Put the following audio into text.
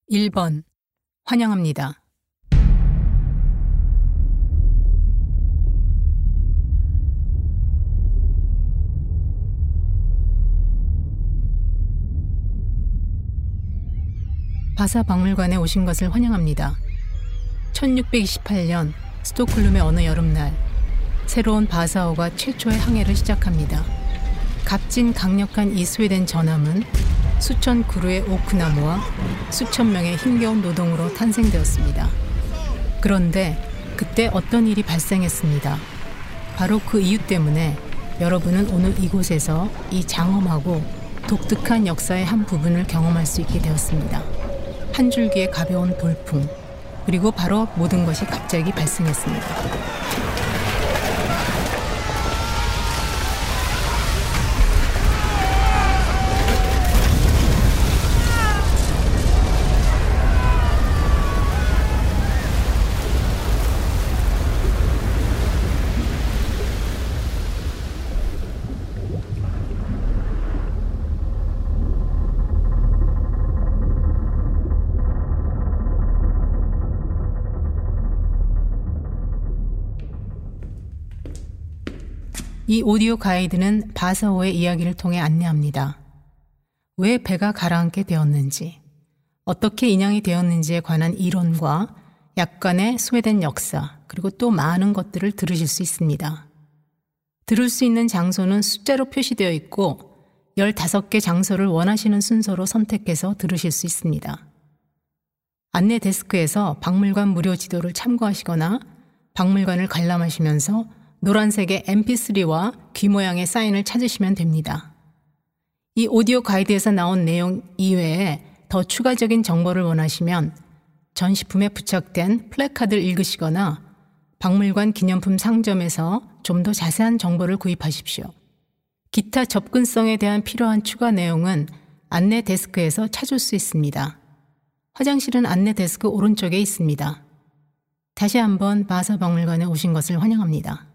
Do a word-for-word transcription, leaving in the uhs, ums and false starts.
일 번 환영합니다. 바사 박물관에 오신 것을 환영합니다. 천육백이십팔 년 스톡홀름의 어느 여름날, 새로운 바사호가 최초의 항해를 시작합니다. 값진 강력한 이 스웨덴 전함은 수천 그루의 오크나무와 수천 명의 힘겨운 노동으로 탄생되었습니다. 그런데 그때 어떤 일이 발생했습니다. 바로 그 이유 때문에 여러분은 오늘 이곳에서 이 장엄하고 독특한 역사의 한 부분을 경험할 수 있게 되었습니다. 한 줄기의 가벼운 돌풍, 그리고 바로 모든 것이 갑자기 발생했습니다. 이 오디오 가이드는 바사호의 이야기를 통해 안내합니다. 왜 배가 가라앉게 되었는지, 어떻게 인양이 되었는지에 관한 이론과 약간의 스웨덴 역사, 그리고 또 많은 것들을 들으실 수 있습니다. 들을 수 있는 장소는 숫자로 표시되어 있고 열다섯 개 장소를 원하시는 순서로 선택해서 들으실 수 있습니다. 안내 데스크에서 박물관 무료 지도를 참고하시거나 박물관을 관람하시면서 노란색의 엠피쓰리와 귀 모양의 사인을 찾으시면 됩니다. 이 오디오 가이드에서 나온 내용 이외에 더 추가적인 정보를 원하시면 전시품에 부착된 플래카드를 읽으시거나 박물관 기념품 상점에서 좀 더 자세한 정보를 구입하십시오. 기타 접근성에 대한 필요한 추가 내용은 안내 데스크에서 찾을 수 있습니다. 화장실은 안내 데스크 오른쪽에 있습니다. 다시 한번 바사 박물관에 오신 것을 환영합니다.